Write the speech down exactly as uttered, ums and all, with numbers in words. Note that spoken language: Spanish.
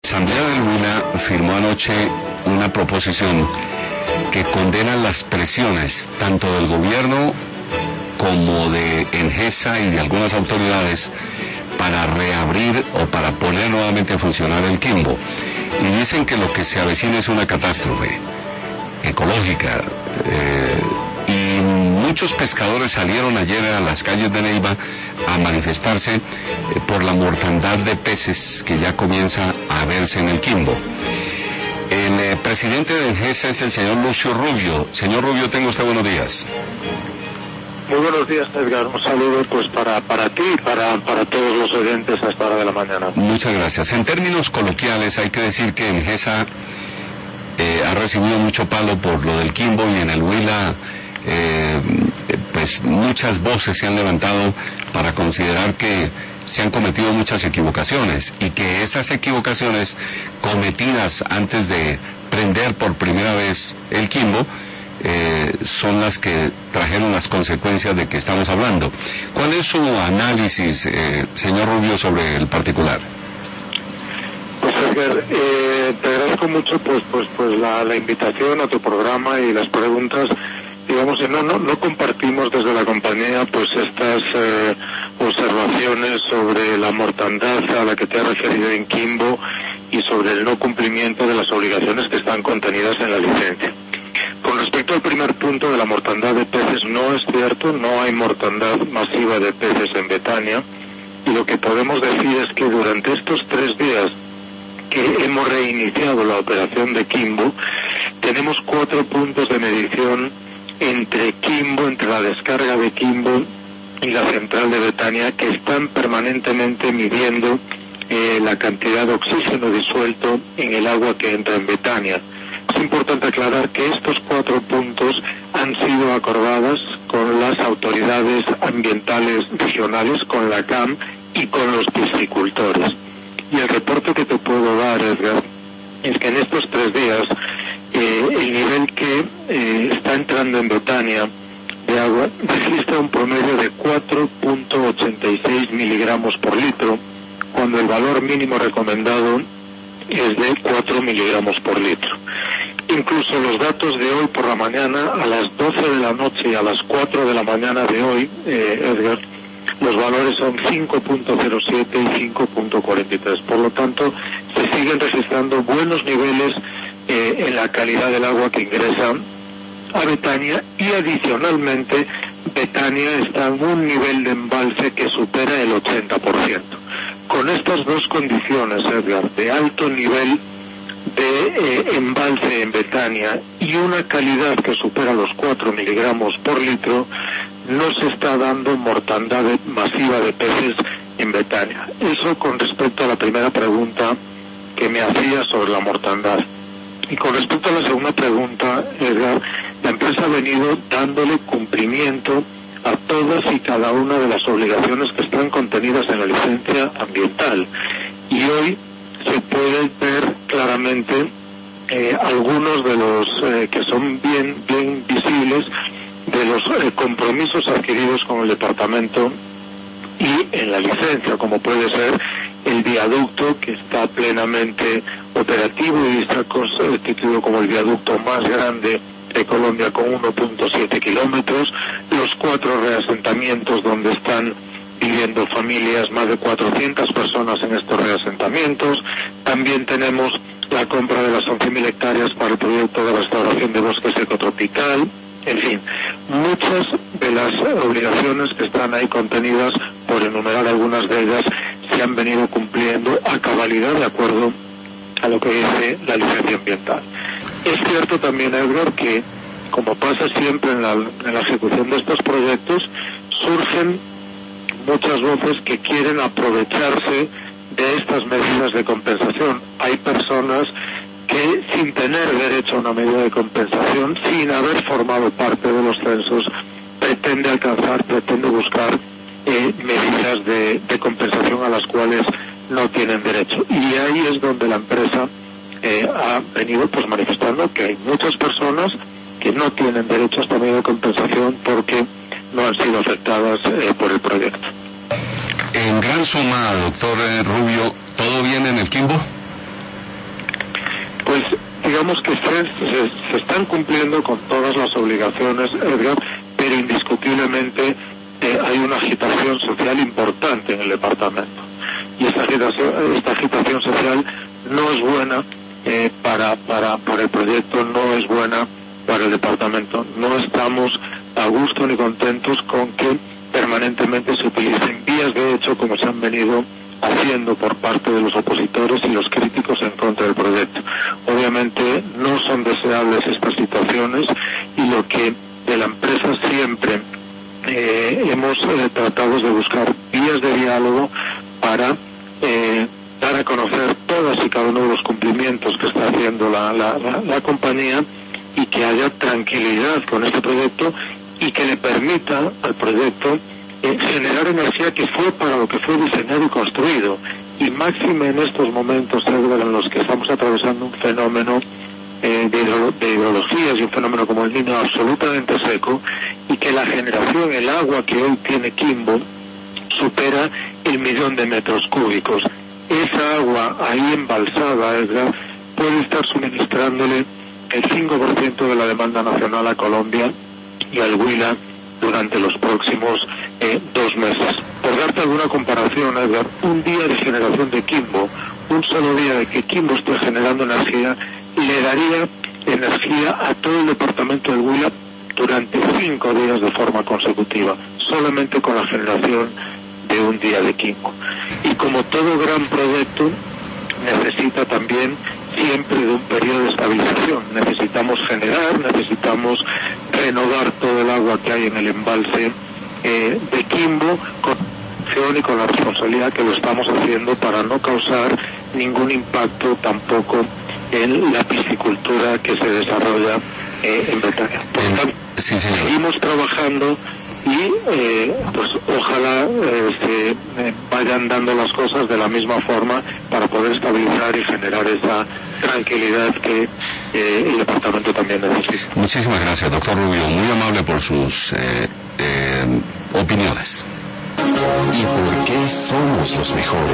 Asamblea del Huila firmó anoche una proposición que condena las presiones tanto del gobierno como de Engesa y de algunas autoridades para reabrir o para poner nuevamente a funcionar el Quimbo. Y dicen que lo que se avecina es una catástrofe ecológica. Eh, y muchos pescadores salieron ayer a las calles de Neiva a manifestarse eh, por la mortandad de peces que ya comienza a verse en el Quimbo. El eh, presidente de Engesa es el señor Lucio Rubio. Señor Rubio, tenga usted buenos días. Muy buenos días, Edgar. Un saludo pues para, para ti y para, para todos los oyentes a esta hora de la mañana. Muchas gracias. En términos coloquiales hay que decir que Engesa eh, ha recibido mucho palo por lo del Quimbo, y en el Huila eh, pues muchas voces se han levantado para considerar que se han cometido muchas equivocaciones, y que esas equivocaciones cometidas antes de prender por primera vez el Quimbo Eh, son las que trajeron las consecuencias de que estamos hablando. ¿Cuál es su análisis, eh, señor Rubio, sobre el particular? Pues Edgar, eh, te agradezco mucho pues pues pues la, la invitación a tu programa y las preguntas. Digamos que no, no, no compartimos desde la compañía pues estas eh, observaciones sobre la mortandad a la que te has referido en Quimbo y sobre el no cumplimiento de las obligaciones que están contenidas en la licencia. Con respecto al primer punto de la mortandad de peces, no es cierto, no hay mortandad masiva de peces en Betania, y lo que podemos decir es que durante estos tres días que hemos reiniciado la operación de Quimbo, tenemos cuatro puntos de medición entre Quimbo, entre la descarga de Quimbo y la central de Betania, que están permanentemente midiendo eh, la cantidad de oxígeno disuelto en el agua que entra en Betania. Es importante aclarar que estos cuatro puntos han sido acordadas con las autoridades ambientales regionales, con la C A M y con los piscicultores. Y el reporte que te puedo dar, Edgar, es que en estos tres días eh, el nivel que eh, está entrando en Betania de agua registra un promedio de cuatro punto ochenta y seis miligramos por litro, cuando el valor mínimo recomendado es de cuatro miligramos por litro. Incluso los datos de hoy por la mañana, a las doce de la noche y a las cuatro de la mañana de hoy, eh, Edgar, los valores son cinco punto cero siete y cinco punto cuarenta y tres. Por lo tanto, se siguen registrando buenos niveles eh, en la calidad del agua que ingresa a Betania, y adicionalmente Betania está en un nivel de embalse que supera el ochenta por ciento. Con estas dos condiciones, Edgar, de alto nivel de eh, embalse en Betania y una calidad que supera los cuatro miligramos por litro, no se está dando mortandad masiva de peces en Betania. Eso con respecto a la primera pregunta que me hacía sobre la mortandad. Y con respecto a la segunda pregunta, Edgar, la empresa ha venido dándole cumplimiento a todas y cada una de las obligaciones que están contenidas en la licencia ambiental. Y hoy se puede ver claramente eh, algunos de los eh, que son bien bien visibles de los eh, compromisos adquiridos con el departamento y en la licencia, como puede ser el viaducto, que está plenamente operativo y está constituido como el viaducto más grande de Colombia, con uno punto siete kilómetros, los cuatro reasentamientos donde están viviendo familias, más de cuatrocientas personas en estos reasentamientos. También tenemos la compra de las once mil hectáreas para el proyecto de restauración de bosque seco tropical. En fin, muchas de las obligaciones que están ahí contenidas, por enumerar algunas de ellas, se han venido cumpliendo a cabalidad de acuerdo a lo que dice la licencia ambiental. Es cierto también, Edgar, que como pasa siempre en la, en la ejecución de estos proyectos, surgen muchas voces que quieren aprovecharse de estas medidas de compensación. Hay personas que, sin tener derecho a una medida de compensación, sin haber formado parte de los censos, pretende alcanzar, pretende buscar eh, medidas de, de compensación a las cuales no tienen derecho. Y ahí es donde la empresa eh, ha venido pues manifestando que hay muchas personas que no tienen derecho a esta medida de compensación porque no han sido afectadas eh, por el proyecto. En gran suma, doctor Rubio, ¿todo bien en el Quimbo? digamos que se, se, se están cumpliendo con todas las obligaciones, Edgar, pero indiscutiblemente eh, hay una agitación social importante en el departamento. Y esta agitación, esta agitación social no es buena eh, para, para, para el proyecto, no es buena para el departamento. No estamos a gusto ni contentos con que permanentemente se utilicen vías de hecho como se han venido haciendo por parte de los opositores y los críticos en contra del proyecto. Obviamente no son deseables estas situaciones y lo que de la empresa siempre eh, hemos eh, tratado de buscar vías de diálogo para eh, dar a conocer todas y cada uno de los cumplimientos que está haciendo la, la, la, la compañía y que haya tranquilidad con este proyecto y que le permita al proyecto eh, generar energía que fue para lo que fue diseñado y construido. Y máxime en estos momentos, Edgar, en los que estamos atravesando un fenómeno eh, de, hidro, de hidrologías y un fenómeno como el Niño absolutamente seco, y que la generación, el agua que hoy tiene Quimbo, supera el millón de metros cúbicos. Esa agua ahí embalsada, Edgar, puede estar suministrándole el cinco por ciento de la demanda nacional a Colombia y al Huila durante los próximos eh, dos meses. Por darte alguna comparación, Edgar, un día de generación de Quimbo, un solo día de que Quimbo esté generando energía, le daría energía a todo el departamento del Huila durante cinco días de forma consecutiva, solamente con la generación de un día de Quimbo. Y como todo gran proyecto, necesita también siempre de un periodo de estabilización. Necesitamos generar, necesitamos renovar todo el agua que hay en el embalse eh, de Quimbo con y con la responsabilidad que lo estamos haciendo para no causar ningún impacto tampoco en la piscicultura que se desarrolla eh, en Bretaña. Por lo tanto, sí, seguimos trabajando y eh, pues ojalá eh, se eh, vayan dando las cosas de la misma forma para poder estabilizar y generar esa tranquilidad que eh, el departamento también necesita. Muchísimas gracias, doctor Rubio, muy amable por sus eh, eh, opiniones. ¿Y por qué somos los mejores?